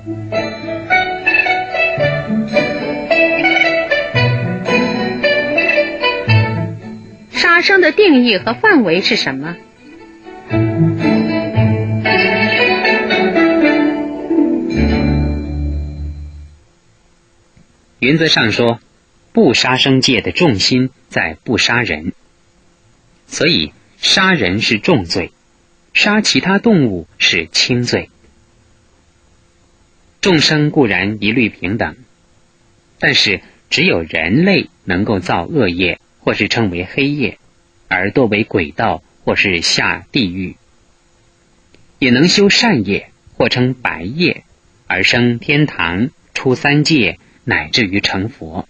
杀生的定义和范围是什么？ 原则上说，不杀生戒的重心在不杀人，所以杀人是重罪，杀其他动物是轻罪。众生固然一律平等，但是只有人类能够造恶业，或是称为黑业，而堕为鬼道或是下地狱，也能修善业，或称白业，而生天堂，出三界，乃至于成佛。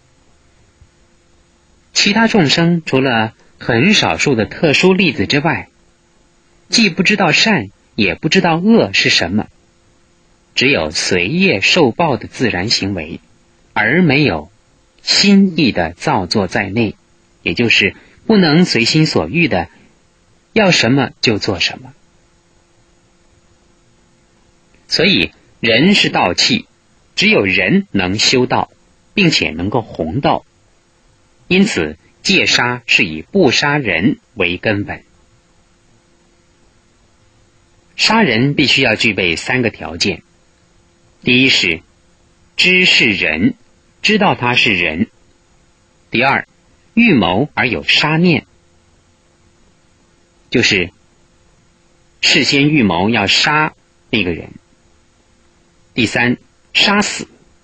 其他众生除了很少数的特殊例子之外，既不知道善，也不知道恶是什么，只有随业受报的自然行为，而没有心意的造作在内，也就是不能随心所欲的要什么就做什么。所以人是道器，只有人能修道，并且能够弘道，因此戒杀是以不杀人为根本。杀人必须要具备3个条件。第一是知是人，知道他是人。第二，预谋而有杀念，就是事先预谋要杀那个人。第三，杀死，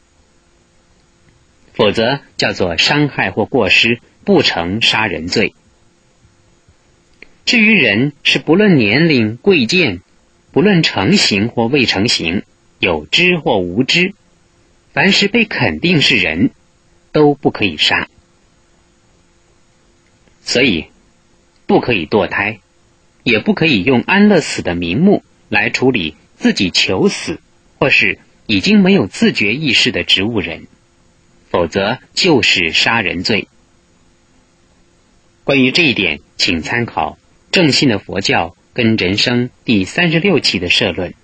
否则叫做伤害或过失，不成杀人罪。至于人，是不论年龄贵贱，不论成形或未成形，有知或无知，凡是被肯定是人，都不可以杀。所以不可以堕胎，也不可以用安乐死的名目来处理自己求死或是已经没有自觉意识的植物人，否则就是杀人罪。关于这一点，请参考正信的佛教跟人生第36期的社论。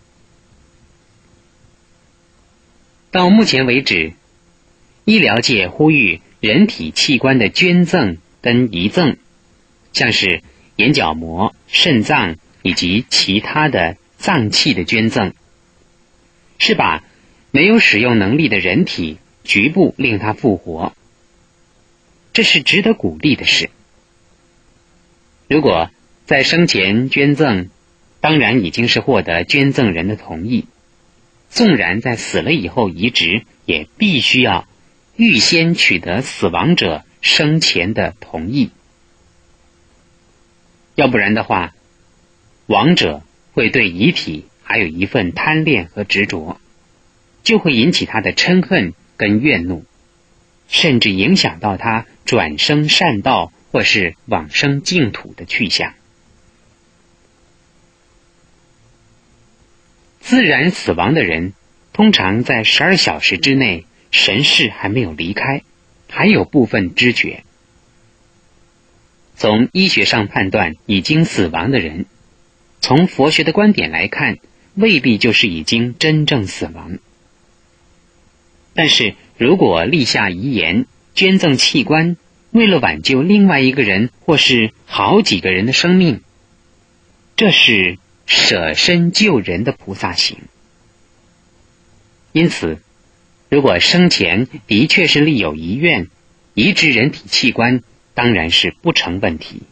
到目前为止，医疗界呼吁人体器官的捐赠跟遗赠，像是眼角膜、肾脏以及其他的脏器的捐赠，是把没有使用能力的人体局部令它复活，这是值得鼓励的事。如果在生前捐赠，当然已经是获得捐赠人的同意，纵然在死了以后移植，也必须要预先取得死亡者生前的同意，要不然的话，亡者会对遗体还有一份贪恋和执着，就会引起他的嗔恨跟怨怒，甚至影响到他转生善道或是往生净土的去向。自然死亡的人，通常在12小时之内，神识还没有离开，还有部分知觉。从医学上判断已经死亡的人，从佛学的观点来看，未必就是已经真正死亡。但是如果立下遗言，捐赠器官，为了挽救另外一个人或是好几个人的生命，这是舍身救人的菩萨行。因此，如果生前的确是立有遗愿，移植人体器官当然是不成问题。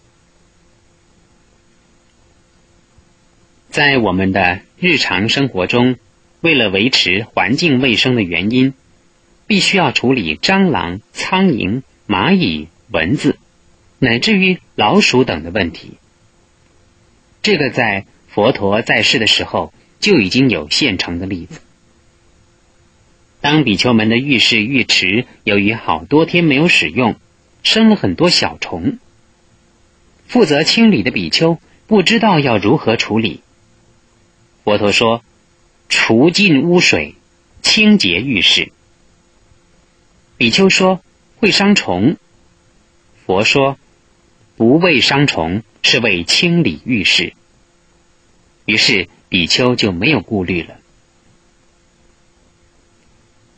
在我们的日常生活中，为了维持环境卫生的原因，必须要处理蟑螂、苍蝇、蚂蚁、蚊子，乃至于老鼠等的问题。这个在佛陀在世的时候就已经有现成的例子。当比丘们的浴室浴池由于好多天没有使用，生了很多小虫，负责清理的比丘不知道要如何处理。佛陀说，除尽污水，清洁浴室。比丘说，会伤虫。佛说，不为伤虫，是为清理浴室。于是比丘就没有顾虑了。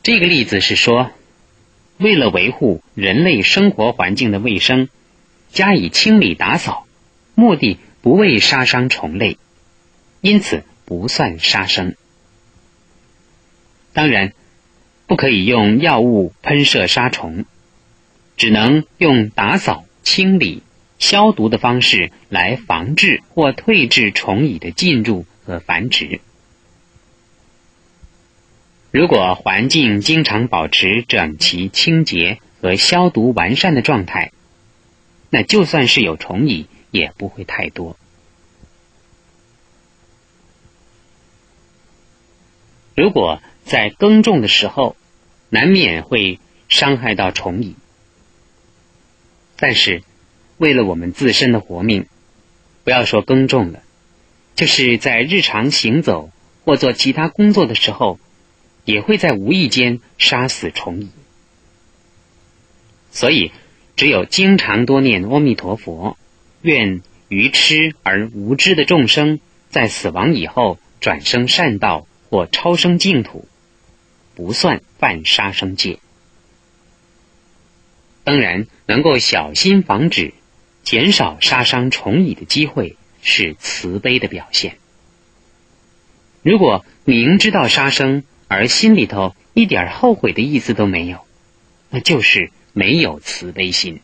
这个例子是说，为了维护人类生活环境的卫生，加以清理打扫，目的不为杀伤虫类，因此不算杀生。当然，不可以用药物喷射杀虫，只能用打扫、清理、消毒的方式来防治或退治虫蚁的进入和繁殖。如果环境经常保持整齐、清洁和消毒完善的状态，那就算是有虫蚁也不会太多。如果在耕种的时候难免会伤害到虫蚁，但是为了我们自身的活命，不要说耕种了，就是在日常行走或做其他工作的时候，也会在无意间杀死虫蚁。所以只有经常多念阿弥陀佛，愿愚痴而无知的众生在死亡以后转生善道或超生净土，不算犯杀生戒。当然，能够小心防止，减少杀伤虫蚁的机会，是慈悲的表现。如果明知道杀生，而心里头一点后悔的意思都没有，那就是没有慈悲心。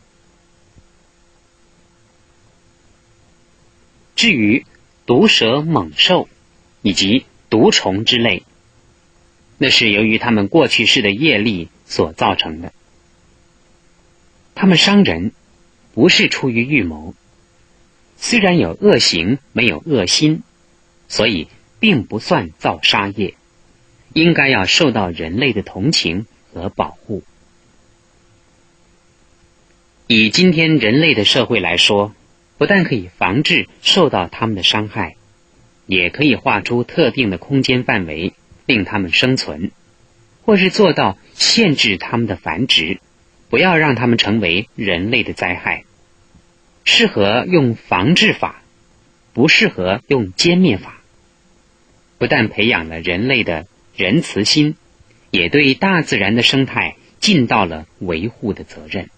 至于毒蛇、猛兽以及毒虫之类，那是由于他们过去世的业力所造成的。他们伤人不是出于预谋，虽然有恶行，没有恶心，所以并不算造杀业，应该要受到人类的同情和保护。以今天人类的社会来说，不但可以防治受到他们的伤害，也可以划出特定的空间范围，令他们生存，或是做到限制他们的繁殖，不要让他们成为人类的灾害。适合用防治法，不适合用歼灭法。不但培养了人类的仁慈心，也对大自然的生态尽到了维护的责任。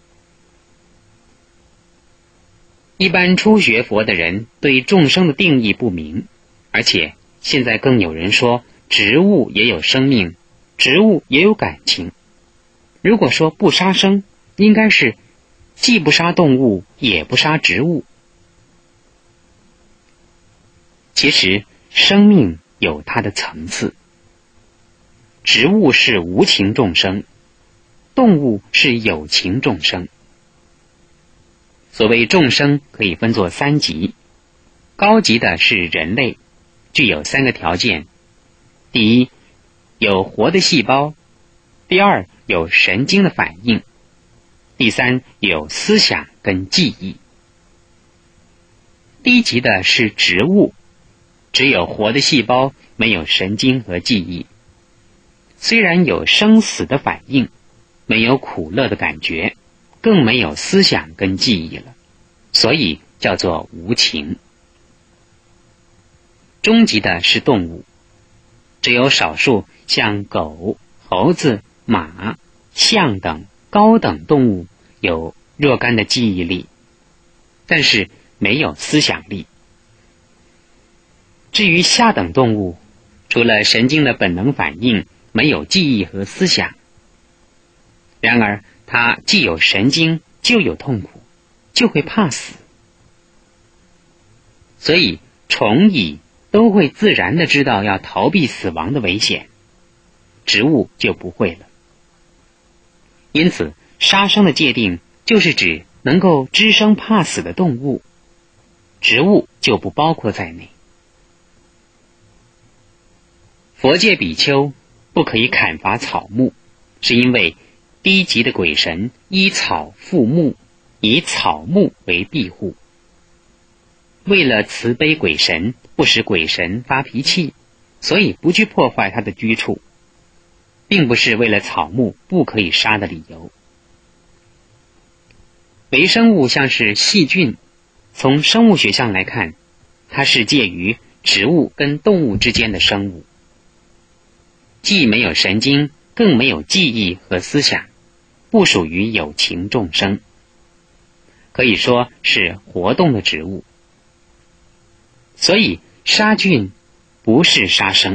一般初学佛的人对众生的定义不明，而且现在更有人说植物也有生命，植物也有感情。如果说不杀生，应该是既不杀动物，也不杀植物。其实生命有它的层次，植物是无情众生，动物是有情众生。所谓众生可以分作三级，高级的是人类，具有三个条件：第一，有活的细胞；第二，有神经的反应；第三，有思想跟记忆。低级的是植物，只有活的细胞，没有神经和记忆。虽然有生死的反应，没有苦乐的感觉，更没有思想跟记忆了，所以叫做无情。中级的是动物，只有少数像狗、猴子、马、象等高等动物有若干的记忆力，但是没有思想力。至于下等动物，除了神经的本能反应，没有记忆和思想。然而它既有神经，就有痛苦，就会怕死。所以虫蚁都会自然地知道要逃避死亡的危险，植物就不会了。因此杀生的界定就是指能够知生怕死的动物，植物就不包括在内。佛界比丘不可以砍伐草木，是因为低级的鬼神依草附木，以草木为庇护。为了慈悲鬼神，不使鬼神发脾气，所以不去破坏他的居处，并不是为了草木不可以杀的理由。微生物像是细菌，从生物学上来看，它是介于植物跟动物之间的生物，既没有神经， 更没有记忆和思想，不属于有情众生，可以说是活动的植物。所以杀菌不是杀生。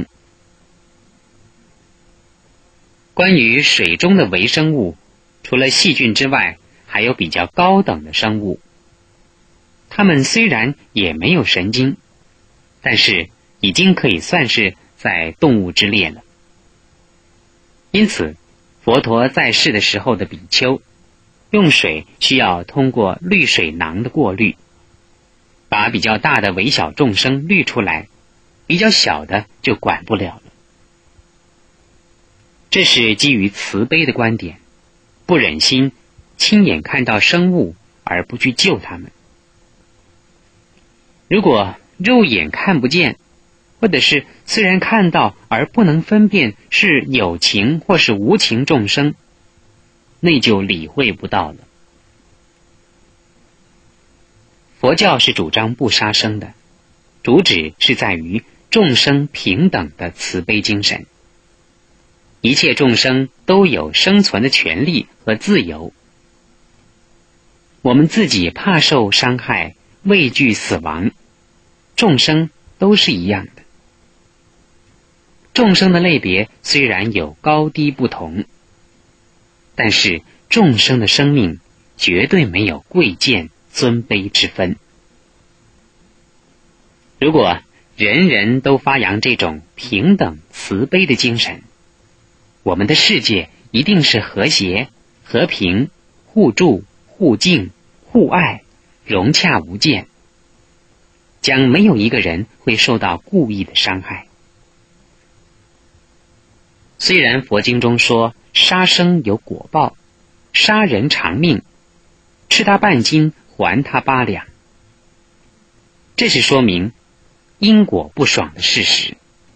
关于水中的微生物，除了细菌之外，还有比较高等的生物。它们虽然也没有神经，但是已经可以算是在动物之列了。因此，佛陀在世的时候的比丘，用水需要通过滤水囊的过滤，把比较大的微小众生滤出来，比较小的就管不了了。这是基于慈悲的观点，不忍心亲眼看到生物而不去救它们。如果肉眼看不见，或者是虽然看到而不能分辨是有情或是无情众生，那就理会不到了。佛教是主张不杀生的，主旨是在于众生平等的慈悲精神。一切众生都有生存的权利和自由。我们自己怕受伤害，畏惧死亡，众生都是一样的。众生的类别虽然有高低不同，但是众生的生命绝对没有贵贱尊卑之分。如果人人都发扬这种平等慈悲的精神，我们的世界一定是和谐、和平、互助、互敬、互爱，融洽无间，将没有一个人会受到故意的伤害。虽然佛经中说杀生有果报，杀人偿命，吃他半斤还他8两，这是说明因果不爽的事实。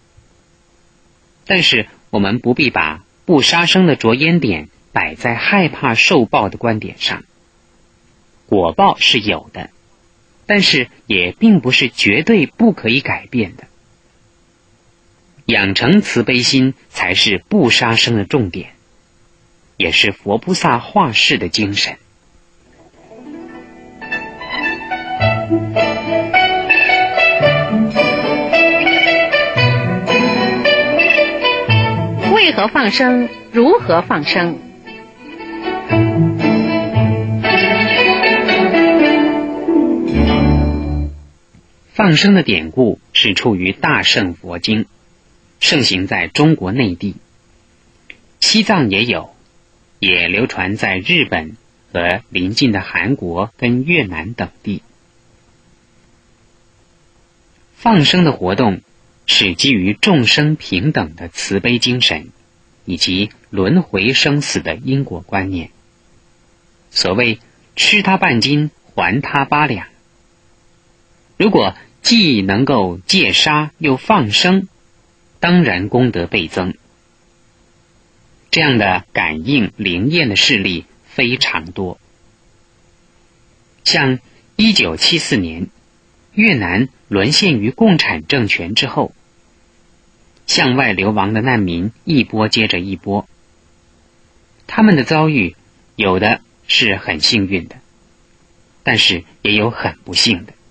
但是我们不必把不杀生的着眼点摆在害怕受报的观点上。果报是有的，但是也并不是绝对不可以改变的。养成慈悲心才是不杀生的重点，也是佛菩萨化世的精神。 为何放生？如何放生？ 放生的典故是出于大乘佛经，盛行在中国内地，西藏也有，也流传在日本和邻近的韩国跟越南等地。放生的活动是基于众生平等的慈悲精神，以及轮回生死的因果观念。所谓吃他半斤还他8两，如果既能够戒杀又放生，当然功德倍增。这样的感应灵验的事例非常多。像1974年越南沦陷于共产政权之后，向外流亡的难民一波接着一波，他们的遭遇有的是很幸运的，但是也有很不幸的。